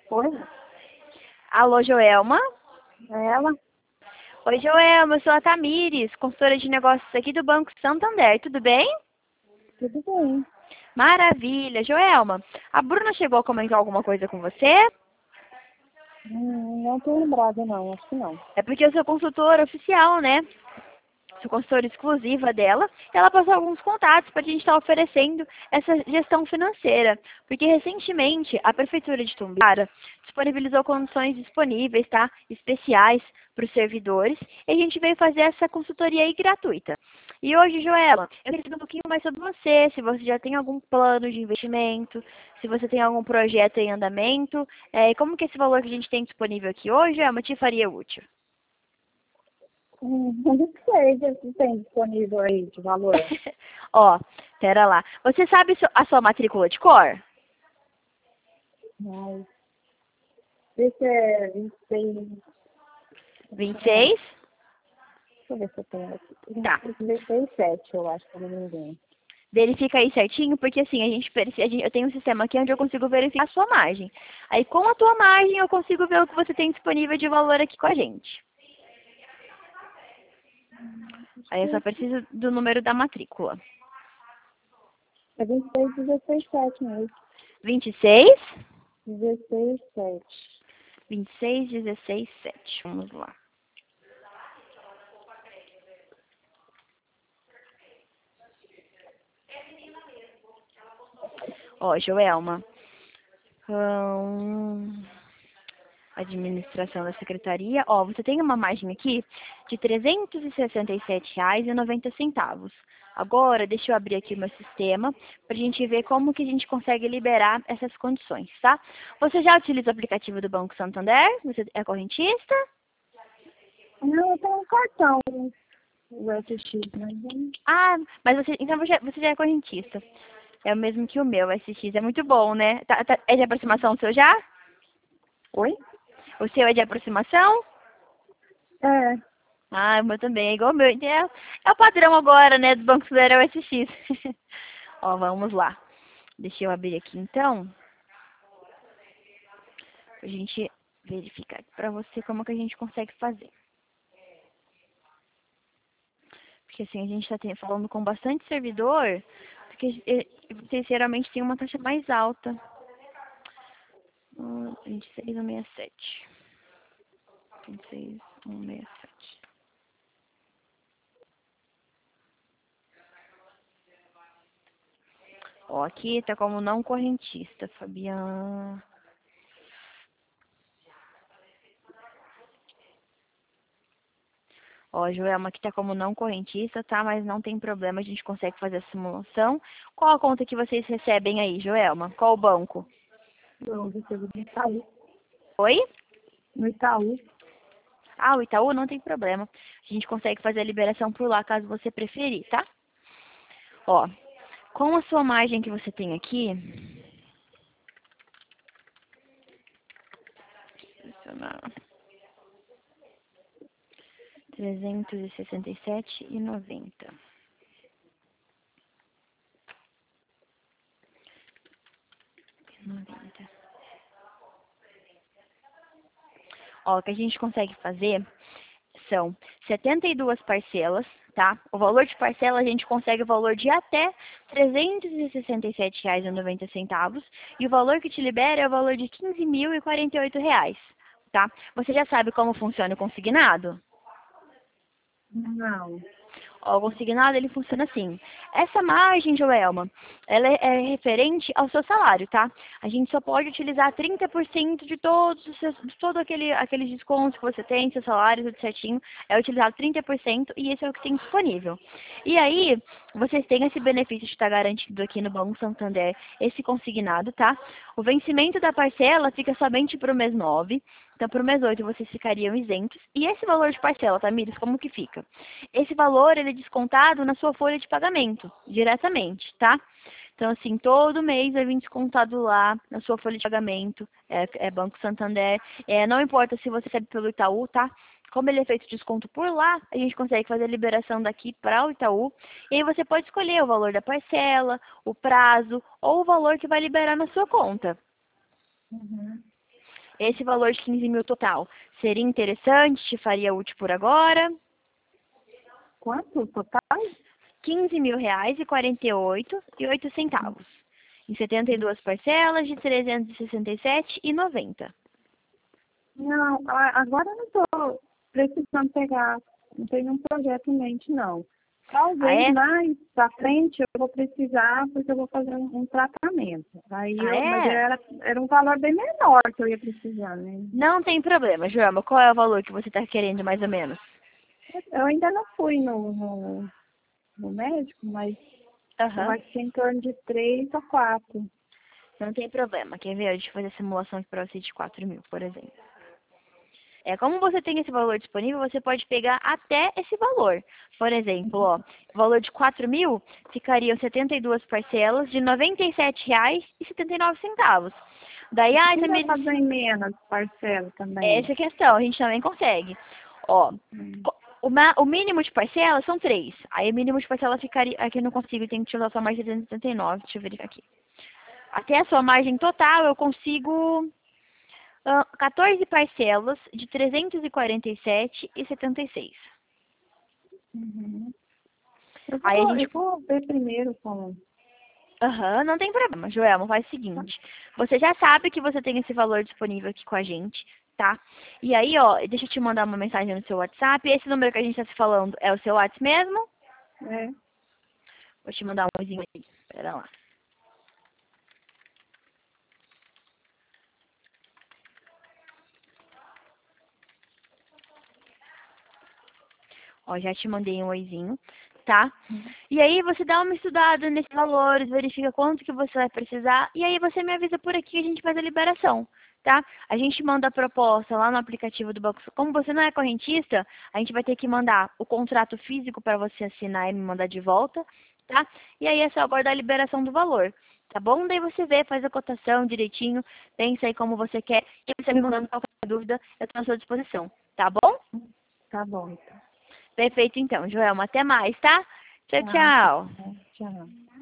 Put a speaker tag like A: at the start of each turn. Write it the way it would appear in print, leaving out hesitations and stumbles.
A: Oi,
B: Alô, Joelma?
A: é ela?
B: Oi, Joelma, eu sou a Tamires, consultora de negócios aqui do Banco Santander, tudo bem?
A: Tudo bem.
B: Maravilha. Joelma, a Bruna chegou a comentar alguma coisa com você?
A: Não tô lembrada, não. Acho que não.
B: É porque eu sou consultora oficial, né? Sou consultora exclusiva dela. E ela passou alguns contatos para a gente estar oferecendo essa gestão financeira. Porque recentemente a Prefeitura de Tumbiara disponibilizou condições disponíveis, tá? Especiais para os servidores. E a gente veio fazer essa consultoria aí gratuita. E hoje, Joela, eu queria saber um pouquinho mais sobre você, se você já tem algum plano de investimento, se você tem algum projeto em andamento, e como que esse valor que a gente tem disponível aqui hoje, te faria útil?
A: Não sei se tem disponível aí de valor.
B: Ó, pera lá. Você sabe a sua matrícula de cor?
A: Mas esse é 26.
B: 26?
A: Deixa eu ver se eu tenho aqui.
B: Tá.
A: 27, eu acho, se eu não me engano.
B: Verifica aí certinho, porque assim, eu tenho um sistema aqui onde eu consigo verificar a sua margem. Aí com a tua margem eu consigo ver o que você tem disponível de valor aqui com a gente. Aí eu só preciso do número da matrícula.
A: É 26, 16, 7 mesmo.
B: 26?
A: 16, 7.
B: 26, 16, 7. Vamos lá. Ó, Joelma. Administração da secretaria. Ó, você tem uma margem aqui de R$ 367,90. Agora, deixa eu abrir aqui o meu sistema para a gente ver como que a gente consegue liberar essas condições, tá? Você já utiliza o aplicativo do Banco Santander? Você é correntista?
A: Não, eu tenho um cartão. O SX, mas
B: Ah, mas então você já é correntista. É o mesmo que o meu, o SX. É muito bom, né? É de aproximação o seu já?
A: Oi?
B: O seu é de aproximação?
A: É.
B: Ah, o meu também, é igual o meu. Então, é o padrão agora, né, do Banco Federal SX. Ó, vamos lá. Deixa eu abrir aqui, então, pra gente verificar aqui pra você como que a gente consegue fazer. Porque assim, a gente tá falando com bastante servidor, porque vocês geralmente têm uma taxa mais alta. 26,167. 26,167. Ó, aqui tá como não correntista, Fabiana. Ó, Joelma, aqui tá como não correntista, tá? Mas não tem problema, a gente consegue fazer a simulação. Qual a conta que vocês recebem aí, Joelma? Qual o banco?
A: Eu recebo no Itaú.
B: Oi?
A: No Itaú.
B: Ah, o Itaú não tem problema. A gente consegue fazer a liberação por lá, caso você preferir, tá? Ó, com a sua margem que você tem aqui... Adicionar 367,90. Ó, o que a gente consegue fazer são 72 parcelas, tá? O valor de parcela a gente consegue o valor de até R$ 367,90 e o valor que te libera é o valor de R$ 15.048, tá? Você já sabe como funciona o consignado?
A: Não.
B: Ó, o consignado, ele funciona assim. Essa margem, Joelma, ela é referente ao seu salário, tá? A gente só pode utilizar 30% de todos os seus, de todo aqueles descontos que você tem, seu salário, tudo certinho, é utilizado 30% e esse é o que tem disponível. E aí, vocês têm esse benefício de estar garantido aqui no Banco Santander, esse consignado, tá? O vencimento da parcela fica somente para o mês 9. Então, para o mês 8 vocês ficariam isentos. E esse valor de parcela, Tamires, como que fica? Esse valor, ele é descontado na sua folha de pagamento, diretamente, tá? Então, assim, todo mês vai vir descontado lá na sua folha de pagamento, é Banco Santander. Não importa se você recebe pelo Itaú, tá? Como ele é feito desconto por lá, a gente consegue fazer a liberação daqui para o Itaú. E aí você pode escolher o valor da parcela, o prazo ou o valor que vai liberar na sua conta.
A: Uhum.
B: Esse valor de 15 mil total seria interessante? Te faria útil por agora?
A: Quanto o total?
B: 15 mil reais e 48,08 centavos. Em 72 parcelas de 367,90.
A: Não, agora eu não estou precisando pegar, não tenho um projeto em mente, não.
B: Ah,
A: Talvez
B: é?
A: mais pra frente eu vou precisar, porque eu vou fazer um tratamento.
B: Ah,
A: Mas
B: é?
A: era um valor bem menor que eu ia precisar, né?
B: Não tem problema, Joelma. Qual é o valor que você está querendo, mais ou menos?
A: Eu ainda não fui no médico, mas eu
B: Aham.
A: acho que é em torno de 3 ou 4.
B: Não tem problema. Quer ver? Deixa eu fazer a simulação aqui para você de 4 mil, por exemplo. Como você tem esse valor disponível, você pode pegar até esse valor. Por exemplo, ó, o valor de 4 mil ficariam 72 parcelas de R$ 97,79. Daí,
A: Não
B: você
A: dá
B: me
A: pra
B: diz,
A: fazer em menos parcela também.
B: essa é a questão, a gente também consegue. Ó,
A: Hum.
B: o mínimo de parcela são 3. Aí o mínimo de parcela ficaria, aqui eu não consigo, tem que tirar só mais de 779, deixa eu verificar aqui. Até a sua margem total eu consigo 14 parcelas de 347,76.
A: Uhum.
B: Aí a gente.
A: Eu vou ver primeiro com.
B: Aham, não tem problema, Joelma. Faz o seguinte. Você já sabe que você tem esse valor disponível aqui com a gente, tá? E aí, ó, deixa eu te mandar uma mensagem no seu WhatsApp. Esse número que a gente tá se falando é o seu WhatsApp mesmo?
A: É.
B: Vou te mandar um oizinho aí. Pera lá. Ó, já te mandei um oizinho, tá? E aí você dá uma estudada nesses valores, verifica quanto que você vai precisar, e aí você me avisa por aqui e a gente faz a liberação, tá? A gente manda a proposta lá no aplicativo do banco. Como você não é correntista, a gente vai ter que mandar o contrato físico para você assinar e me mandar de volta, tá? E aí é só aguardar a liberação do valor, tá bom? Daí você vê, faz a cotação direitinho, pensa aí como você quer, e você me mandando qualquer dúvida, eu estou à sua disposição, tá bom?
A: Tá bom, então.
B: Perfeito, então, Joelma. Até mais, tá? Tchau,
A: Tá,
B: tchau.
A: tchau.